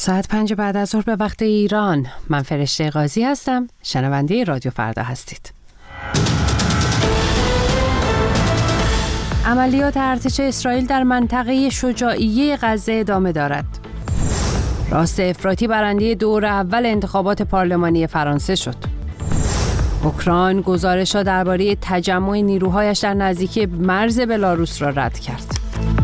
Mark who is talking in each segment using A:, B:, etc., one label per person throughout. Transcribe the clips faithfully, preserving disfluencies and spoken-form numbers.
A: ساعت پنج بعد از ظهر به وقت ایران. من فرشته قاضی هستم. شنونده رادیو فردا هستید. عملیات ارتش اسرائیل در منطقه شجاعیه غزه ادامه دارد. راست افراطی برنده دور اول انتخابات پارلمانی فرانسه شد. اوکراین گزارش‌ها درباره تجمع نیروهایش در نزدیکی مرز بلاروس را رد کرد.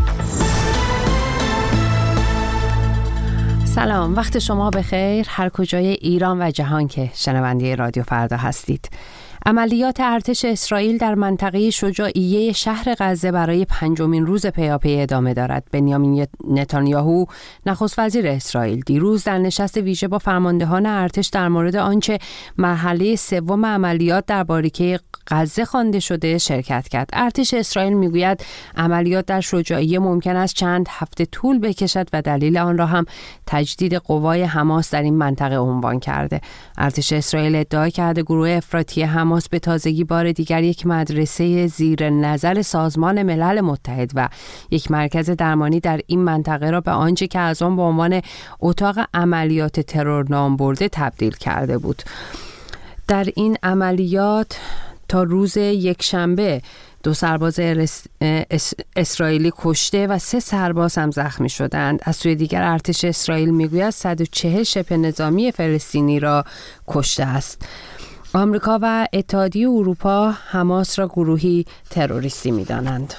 A: سلام، وقت شما بخیر هر کجای ایران و جهان که شنونده رادیو فردا هستید. عملیات ارتش اسرائیل در منطقه شجاعیه شهر غزه برای پنجمین روز پیاپی ادامه دارد. بنیامین نتانیاهو نخست وزیر اسرائیل دیروز در نشست ویژه با فرماندهان ارتش در مورد آنچه مرحله سوم عملیات در باریکه غزه خوانده شده شرکت کرد. ارتش اسرائیل میگوید عملیات در شجاعیه ممکن است چند هفته طول بکشد و دلیل آن را هم تجدید قوای حماس در این منطقه عنوان کرده. ارتش اسرائیل ادعا کرده گروه افراطی حماس به تازگی بار دیگر یک مدرسه زیر نظر سازمان ملل متحد و یک مرکز درمانی در این منطقه را به آنچه که از آن به عنوان اتاق عملیات ترور نام برده تبدیل کرده بود. در این عملیات تا روز یکشنبه دو سرباز اسرائیلی کشته و سه سرباز هم زخمی شدند. از سوی دیگر ارتش اسرائیل میگوید صد و چهل شبه نظامی فلسطینی را کشته است. آمریکا و اتحادیه اروپا حماس را گروهی تروریستی می‌دانند.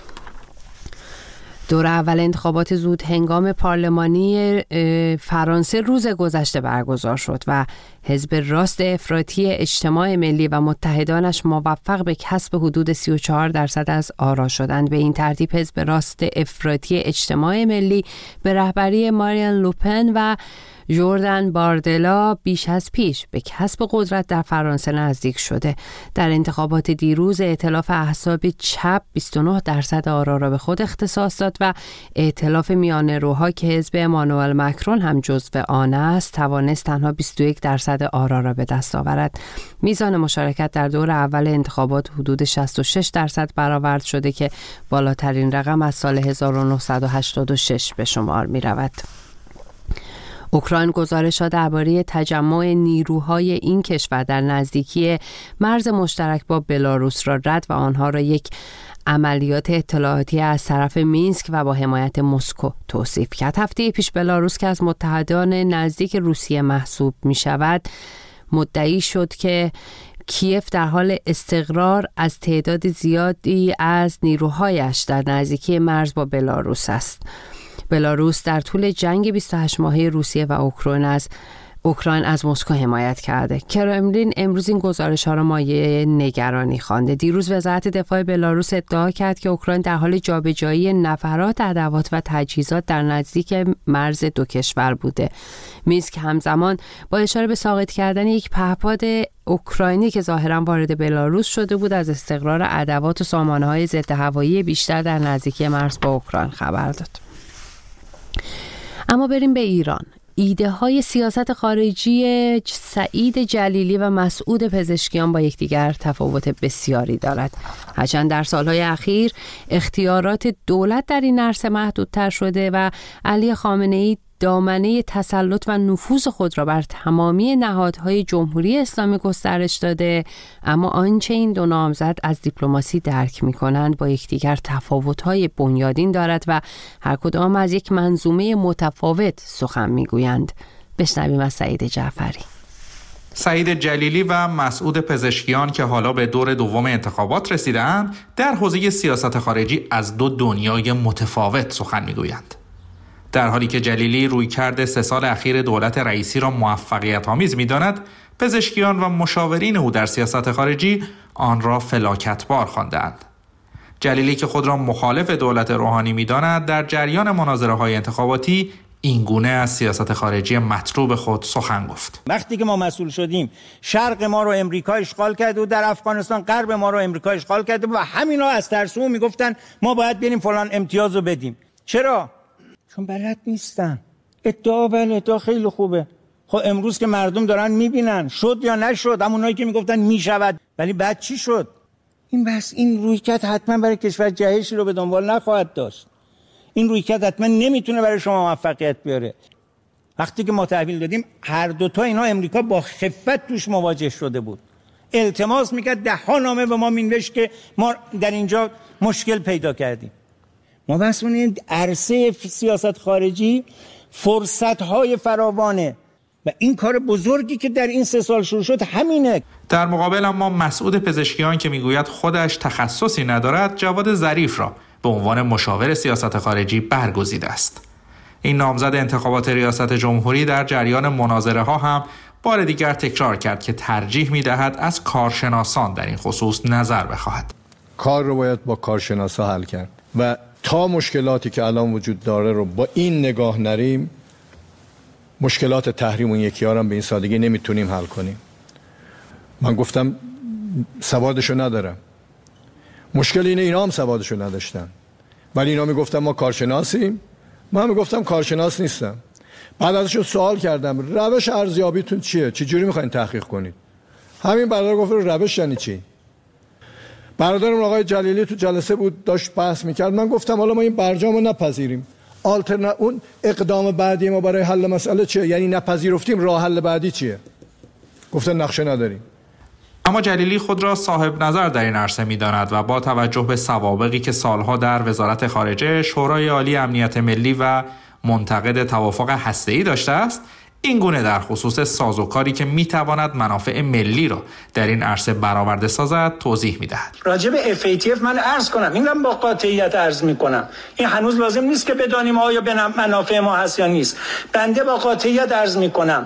A: دور اول انتخابات زود هنگام پارلمانی فرانسه روز گذشته برگزار شد و حزب راست افراطی اجتماع ملی و متحدانش موفق به کسب حدود سی و چهار درصد از آرا شدند. به این ترتیب حزب راست افراطی اجتماع ملی به رهبری مارین لوپن و جردن باردلا بیش از پیش به کسب قدرت در فرانسه نزدیک شده. در انتخابات دیروز ائتلاف احزاب چپ بیست و نه درصد آرا را به خود اختصاص داد و ائتلاف میانه روها که حزب امانوئل مکرون هم جزو آن است توانست تنها بیست و یک درصد آرا را به دست آورد. میزان مشارکت در دور اول انتخابات حدود شصت و شش درصد برآورد شده که بالاترین رقم از سال هزار و نهصد و هشتاد و شش به شمار می رود. اوکراین گزارش‌ها درباره تجمع نیروهای این کشور در نزدیکی مرز مشترک با بلاروس را رد و آنها را یک عملیات اطلاعاتی از طرف مینسک و با حمایت مسکو توصیف کرد. هفته پیش بلاروس که از متحدان نزدیک روسیه محسوب می شود مدعی شد که کیف در حال استقرار از تعداد زیادی از نیروهایش در نزدیکی مرز با بلاروس است. بلاروس در طول جنگ بیست و هشت ماهه روسیه و اوکراین از اوکراین از مسکو حمایت کرده. کرملین امروز این گزارش‌ها را مایه نگرانی خوانده. دیروز وزارت دفاع بلاروس ادعا کرد که اوکراین در حال جابجایی نفرات، ادوات و تجهیزات در نزدیک مرز دو کشور بوده. مینسک همزمان با اشاره به ساقط کردن یک پهپاد اوکراینی که ظاهراً وارد بلاروس شده بود از استقرار ادوات و سامانه‌های ضد هوایی بیشتر در نزدیکی مرز با اوکراین خبر داد. اما بریم به ایران. ایده های سیاست خارجی سعید جلیلی و مسعود پزشکیان با یکدیگر تفاوت بسیاری دارد. هرچند در سالهای اخیر اختیارات دولت در این عرصه محدودتر شده و علی خامنه‌ای دامنه تسلط و نفوذ خود را بر تمامی نهادهای جمهوری اسلامی گسترش داده، اما آنچه این دو نامزد از دیپلماسی درک می‌کنند با یکدیگر تفاوت‌های بنیادین دارد و هر کدام از یک منظومه متفاوت سخن می‌گویند. بشنویم از سعید جعفری.
B: سعید جلیلی و مسعود پزشکیان که حالا به دور دوم انتخابات رسیدند، در حوزه سیاست خارجی از دو دنیای متفاوت سخن می‌گویند. در حالی که جلیلی رویکرد سه سال اخیر دولت رئیسی را موفقیت آمیز می‌داند، پزشکیان و مشاورین او در سیاست خارجی آن را فلاکتبار خواندند. جلیلی که خود را مخالف دولت روحانی می‌داند، در جریان مناظره‌های انتخاباتی این گونه از سیاست خارجی مطلوب خود سخن گفت.
C: وقتی که ما مسئول شدیم، شرق ما رو امریکا اشغال کرد و در افغانستان غرب ما رو امریکا اشغال کرد و همینا از ترسو میگفتن ما باید بریم فلان امتیازو بدیم. چرا؟ چون بلد نیستن. ادعا بله، ادعا خیلی خوبه. خب امروز که مردم دارن میبینن شد یا نشد، همونایی که میگفتن میشود، ولی بعد چی شد؟ این بس این رویکرد حتما برای کشور جهشی رو به دنبال نخواهد داشت. این رویکرد حتما نمیتونه برای شما موفقیت بیاره. وقتی که ما تحویل دادیم هر دوتا اینا امریکا با خفت توش مواجه شده بود، التماس میکرد، ده ها نامه به ما مینوشت که ما در اینجا مشکل پیدا کردیم. ما بس این عرصه سیاست خارجی فرصت‌های فراوانه و این کار بزرگی که در این سه سال شروع شد همینه.
B: در مقابل اما مسعود پزشکیان که میگوید خودش تخصصی ندارد، جواد ظریف را به عنوان مشاور سیاست خارجی برگزیده است. این نامزد انتخابات ریاست جمهوری در جریان مناظره ها هم بار دیگر تکرار کرد که ترجیح می‌دهد از کارشناسان در این خصوص نظر بخواهد.
D: کار رو باید با کارشناسا حل کرد و تا مشکلاتی که الان وجود داره رو با این نگاه نریم، مشکلات تحریم اون یکی ها رو به این سادگی نمیتونیم حل کنیم. من گفتم سوادشو ندارم. مشکل اینه اینا هم سوادشو نداشتن. ولی اینا میگفتن ما کارشناسیم. من میگفتم کارشناس نیستم. بعد ازشون سوال کردم روش ارزیابیتون چیه؟ چه جوری میخواین تحقیق کنید؟ همین برادر گفت روش یعنی چی؟ برادرم آقای جلیلی تو جلسه بود داشت بحث میکرد. من گفتم حالا ما این برجامو نپذیریم. آلترنا اون اقدام بعدی ما برای حل مسئله چیه؟ یعنی نپذیرفتیم، راه حل بعدی چیه؟ گفتن نقشه نداریم.
B: اما جلیلی خود را صاحب نظر در این عرصه می‌داند و با توجه به سوابقی که سالها در وزارت خارجه، شورای عالی امنیت ملی و منتقد توافق هسته‌ای داشته است، این گونه در خصوص سازوکاری که میتواند منافع ملی را در این عرصه برآورده سازد توضیح میدهد.
E: راجع به اف ای تی اف من عرض کنم، اینم با قاطعیت عرض میکنم، این هنوز لازم نیست که بدانیم آیا به منافع ما هست یا نیست. بنده با قاطعیت عرض میکنم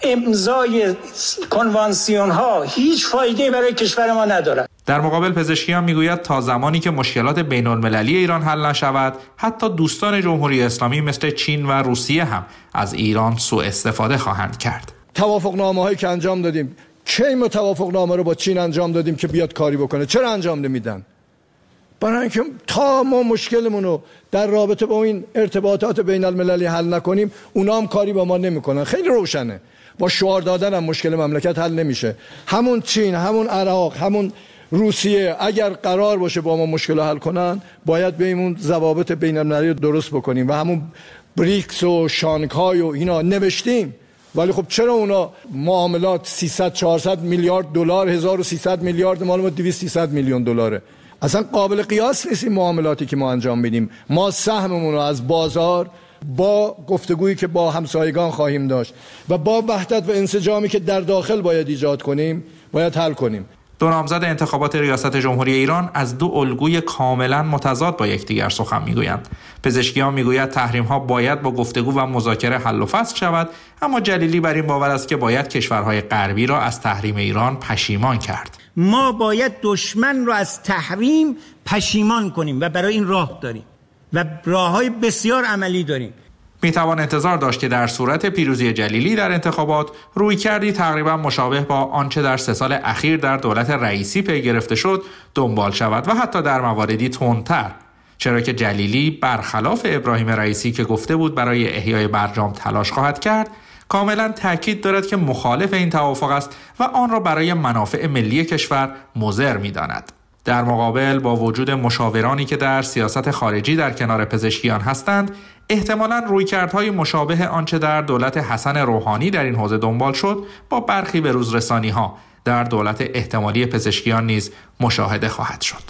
E: امضای کنوانسیون ها هیچ فایده برای کشور ما ندارد.
B: در مقابل پزشکیان میگوید تا زمانی که مشکلات بین المللی ایران حل نشود، حتی دوستان جمهوری اسلامی مثل چین و روسیه هم از ایران سوء استفاده خواهند کرد.
D: توافقنامه‌هایی که انجام دادیم، کی ما توافقنامه رو با چین انجام دادیم که بیاد کاری بکنه؟ چرا انجام نمیدن؟ برای اینکه تا ما مشکلمون رو در رابطه با این ارتباطات بین المللی حل نکنیم، اونا هم کاری با ما نمیکنن. خیلی روشنه. با شعار دادن هم مشکل مملکت حل نمیشه. همون چین، همون عراق، همون روسیه اگر قرار باشه با ما مشکل حل کنن، باید بیمون ضوابط بین المللی درست بکنیم و همون بریکس و شانگهای و اینا نوشتیم. ولی خب چرا اونا معاملات سیصد چهارصد میلیارد دلار، هزار و سیصد میلیارد، مال ما دویست سیصد میلیون دلاره. اصلا قابل قیاس نیست این معاملاتی که ما انجام میدیم. ما سهممون رو از بازار با گفتگویی که با همسایگان خواهیم داشت و با وحدت و انسجامی که در داخل باید ایجاد کنیم باید حل کنیم.
B: دو نامزد انتخابات ریاست جمهوری ایران از دو الگوی کاملا متضاد با یکدیگر سخن میگویند. پزشکیان میگوید تحریم ها باید با گفتگو و مذاکره حل و فصل شود، اما جلیلی بر این باور است که باید کشورهای غربی را از تحریم ایران پشیمان کرد.
C: ما باید دشمن را از تحریم پشیمان کنیم و برای این راه داریم و راههای بسیار عملی داریم.
B: میتوان انتظار داشت که در صورت پیروزی جلیلی در انتخابات رویکردی تقریبا مشابه با آنچه در سه سال اخیر در دولت رئیسی پی گرفته شد دنبال شود و حتی در مواردی تندتر، چرا که جلیلی برخلاف ابراهیم رئیسی که گفته بود برای احیای برجام تلاش خواهد کرد، کاملا تاکید دارد که مخالف این توافق است و آن را برای منافع ملی کشور مضر می‌داند. در مقابل با وجود مشاورانی که در سیاست خارجی در کنار پزشکیان هستند، احتمالاً رویکردهای مشابه آنچه در دولت حسن روحانی در این حوزه دنبال شد با برخی به روز رسانی‌ها در دولت احتمالی پزشکیان نیز مشاهده خواهد شد.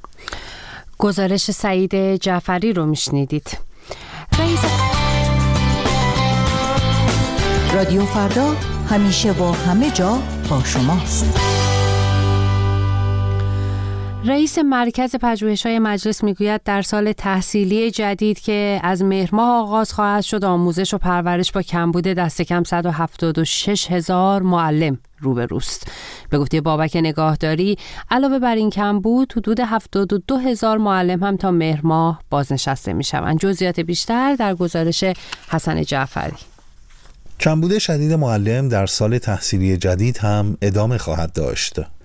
A: گزارش سعید جعفری رو میشنیدید. رئیس
F: رادیو فردا همیشه و همه جا با شماست.
A: رئیس مرکز پژوهش‌های مجلس میگوید در سال تحصیلی جدید که از مهر ماه آغاز خواهد شد، آموزش و پرورش با کمبود دست کم صد و هفتاد و شش هزار معلم روبروست. به گفته بابک نگاهداری، علاوه بر این کمبود، حدود هفتاد و دو هزار معلم هم تا مهر ماه بازنشسته میشوند. جزئیات بیشتر در گزارش حسن جعفری.
G: کمبود شدید معلم در سال تحصیلی جدید هم ادامه خواهد داشت.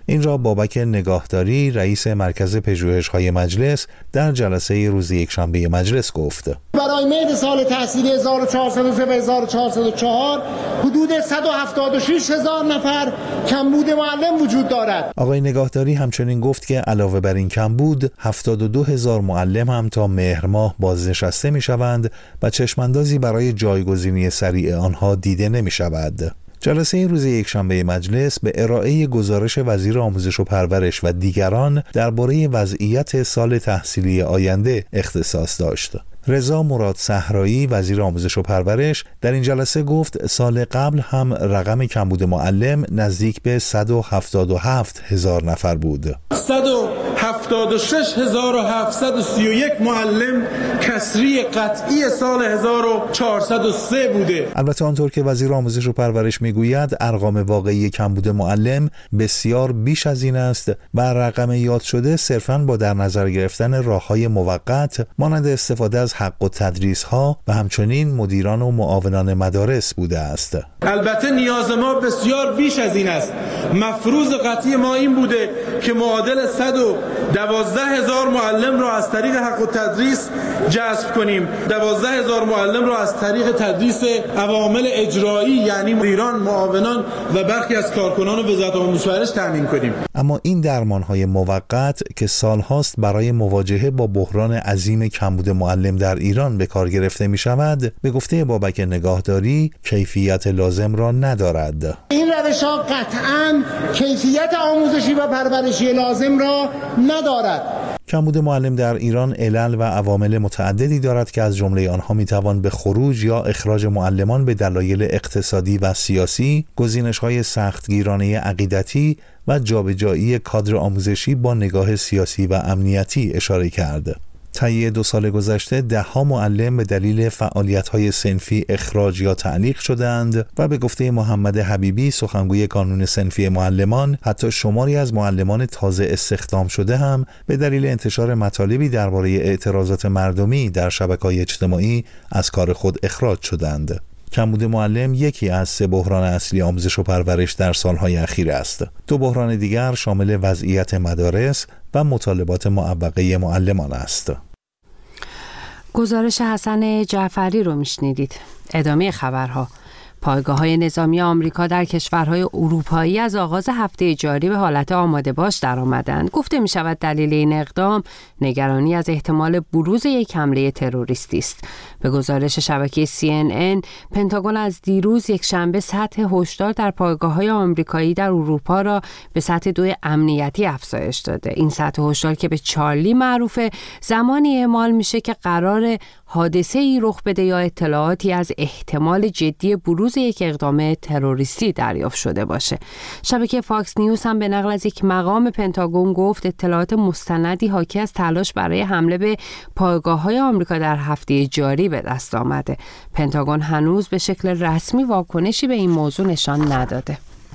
G: این را بابک نگاهداری رئیس مرکز پژوهش‌های مجلس در جلسه روز یکشنبه مجلس گفت.
H: برای مید سال تحصیلی هزار و چهارصد و سه به هزار و چهارصد و چهار حدود صد و هفتاد و شش هزار نفر کمبود معلم وجود دارد.
G: آقای نگاهداری همچنین گفت که علاوه بر این کمبود هفتاد و دو هزار معلم هم تا مهر ماه بازنشسته می‌شوند و چشماندازی برای جایگزینی سریع آنها دیده نمی‌شود. جلسه روز یکشنبه مجلس به ارائه گزارش وزیر آموزش و پرورش و دیگران درباره وضعیت سال تحصیلی آینده اختصاص داشت. رضا مراد صحرایی وزیر آموزش و پرورش در این جلسه گفت سال قبل هم رقم کمبود معلم نزدیک به صد و هفتاد و هفت هزار نفر بود.
I: صد و هفتاد و شش هزار و هفتصد و سی و یک معلم کسری قطعی سال هزار و چهارصد و سه بوده.
G: البته آنطور که وزیر آموزش و پرورش میگوید ارقام واقعی کمبود معلم بسیار بیش از این است و رقم یاد شده صرفاً با در نظر گرفتن راه‌های موقت مانند استفاده از حق و تدریس ها و همچنین مدیران و معاونان مدارس بوده است.
I: البته نیاز ما بسیار بیش از این است. مفروض قطعی ما این بوده که معادل صد و دوازده هزار معلم را از طریق حق و تدریس جذب کنیم. دوازده هزار معلم را از طریق تدریس عوامل اجرایی یعنی مدیران، معاونان و برخی از کارکنان وزارت آموزش و پرورش تامین کنیم.
G: اما این درمان‌های موقت که سال‌هاست برای مواجهه با بحران عظیم کمبود معلم در ایران به کار گرفته می شود، به گفته بابک نگاهداری کیفیت لازم را ندارد.
H: این روش‌ها قطعاً کیفیت آموزشی و پرورشی لازم را ندارد.
G: کمبود معلم در ایران علل و عوامل متعددی دارد که از جمله آنها می توان به خروج یا اخراج معلمان به دلایل اقتصادی و سیاسی، گزینش‌های سختگیرانه عقیدتی و جابجایی کادر آموزشی با نگاه سیاسی و امنیتی اشاره کرد. طی دو سال گذشته ده ها معلم به دلیل فعالیت‌های صنفی اخراج یا تعلیق شدند و به گفته محمد حبیبی سخنگوی کانون صنفی معلمان حتی شماری از معلمان تازه استخدام شده هم به دلیل انتشار مطالبی درباره اعتراضات مردمی در شبکه‌های اجتماعی از کار خود اخراج شدند. کمبود معلم یکی از سه بحران اصلی آموزش و پرورش در سالهای اخیر است. دو بحران دیگر شامل وضعیت مدارس و مطالبات معوقه معلمان است.
A: گزارش حسن جعفری رو میشنیدید. ادامه خبرها. پایگاه‌های نظامی آمریکا در کشورهای اروپایی از آغاز هفته جاری به حالت آماده باش درآمدند. گفته می شود دلیل این اقدام نگرانی از احتمال بروز یک حمله تروریستی است. به گزارش شبکه سی ان ان، پنتاگون از دیروز یک شنبه سطح هشدار در پایگاه‌های آمریکایی در اروپا را به سطح دو امنیتی افزایش داده. این سطح هشدار که به چارلی معروفه، زمانی اعمال میشه که قرار حادثه‌ای رخ بده یا اطلاعاتی از احتمال جدی بروز یک اقدام تروریستی دریافت شده باشه. شبکه فاکس نیوز هم به نقل از یک مقام پنتاگون گفت اطلاعات مستندی حاکی از تلاش برای حمله به پایگاه‌های آمریکا در هفته جاری به دست آمده. پنتاگون هنوز به شکل رسمی واکنشی به این موضوع نشان نداده.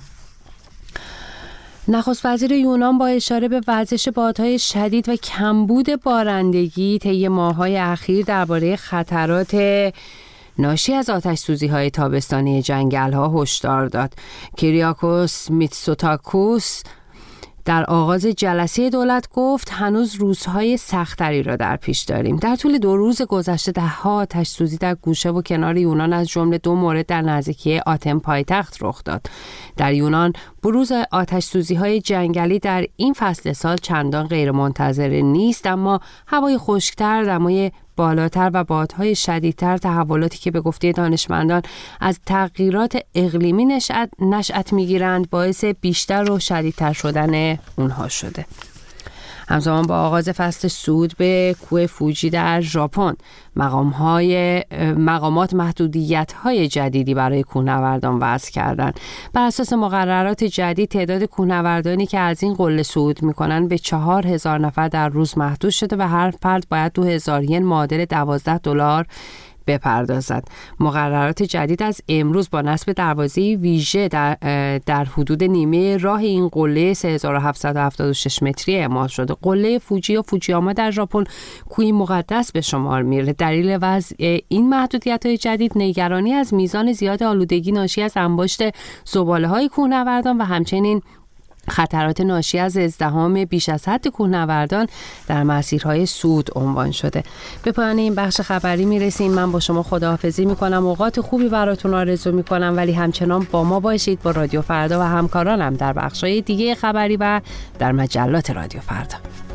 A: نخست وزیر یونان با اشاره به وزش بادهای شدید و کمبود بارندگی طی ماه‌های اخیر درباره خطرات ناشی از آتش سوزی های تابستانی جنگل ها هشدار داد. کیریاکوس میتسوتاکوس در آغاز جلسه دولت گفت هنوز روزهای سختری را در پیش داریم. در طول دو روز گذشته ده ها آتش سوزی در گوشه و کنار یونان از جمله دو مورد در نزدیکی آتن پایتخت رخ داد. در یونان بروز آتش سوزی های جنگلی در این فصل سال چندان غیر منتظره نیست، اما هوای خشکتر، دمای بالاتر و بادهای شدیدتر، تحولاتی که به گفته دانشمندان از تغییرات اقلیمی نشأت نشأت میگیرند، باعث بیشتر و شدیدتر شدن اونها شده. همزمان با آغاز فصل صعود به کوه فوجی در ژاپن، مقام‌های مقامات محدودیت‌های جدیدی برای کوهنوردان وضع کردند. بر اساس مقررات جدید تعداد کوهنوردانی که از این قله صعود می‌کنند به چهار هزار نفر در روز محدود شده و هر فرد باید دو هزار ین معادل دوازده دلار بپردازد. مقررات جدید از امروز با نصب دروازه ویژه در, در حدود نیمه راه این قله سه هزار و هفتصد و هفتاد و شش متری اعمال شده. قله فوجی یا فوجیاما در ژاپن کوهی مقدس به شمار میره. دلیل وضع این محدودیت‌های جدید نگرانی از میزان زیاد آلودگی ناشی از انباشت زباله‌های کوهنوردان و همچنین خطرات ناشی از ازدحام بیش از حد کوهنوردان در مسیرهای صعود عنوان شده. به پایان این بخش خبری میرسیم. من با شما خداحافظی میکنم. اوقات خوبی براتون آرزو میکنم، ولی همچنان با ما باشید، با رادیو فردا و همکارانم در بخش‌های دیگه خبری و در مجلات رادیو فردا.